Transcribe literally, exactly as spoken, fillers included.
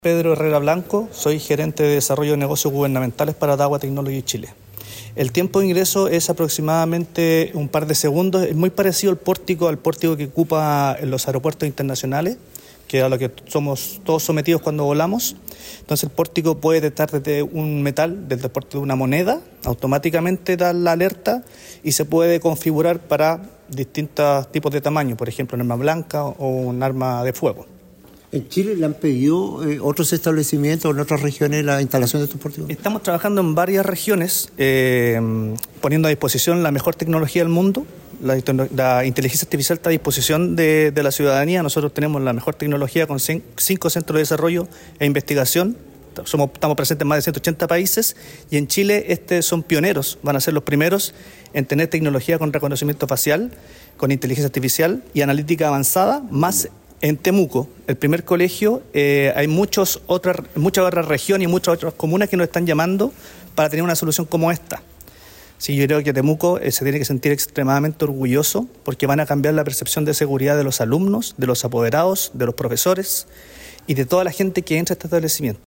Pedro Herrera Blanco, soy gerente de desarrollo de negocios gubernamentales para Dahua Technology Chile. El tiempo de ingreso es aproximadamente un par de segundos, es muy parecido al pórtico, al pórtico que ocupa en los aeropuertos internacionales, que es a lo que somos todos sometidos cuando volamos. Entonces el pórtico puede detectar desde un metal, desde el pórtico de una moneda, automáticamente da la alerta y se puede configurar para distintos tipos de tamaño, por ejemplo un arma blanca o un arma de fuego. ¿En Chile le han pedido eh, otros establecimientos o en otras regiones la instalación de estos pórticos? Estamos trabajando en varias regiones, eh, poniendo a disposición la mejor tecnología del mundo. La, la inteligencia artificial está a disposición de, de la ciudadanía. Nosotros tenemos la mejor tecnología con cinco centros de desarrollo e investigación. Somos, estamos presentes en más de ciento ochenta países y en Chile este son pioneros, van a ser los primeros en tener tecnología con reconocimiento facial, con inteligencia artificial y analítica avanzada, más en Temuco, el primer colegio. Eh, hay muchos otras, muchas otras regiones y muchas otras comunas que nos están llamando para tener una solución como esta. Sí, yo creo que Temuco eh, se tiene que sentir extremadamente orgulloso porque van a cambiar la percepción de seguridad de los alumnos, de los apoderados, de los profesores y de toda la gente que entra a este establecimiento.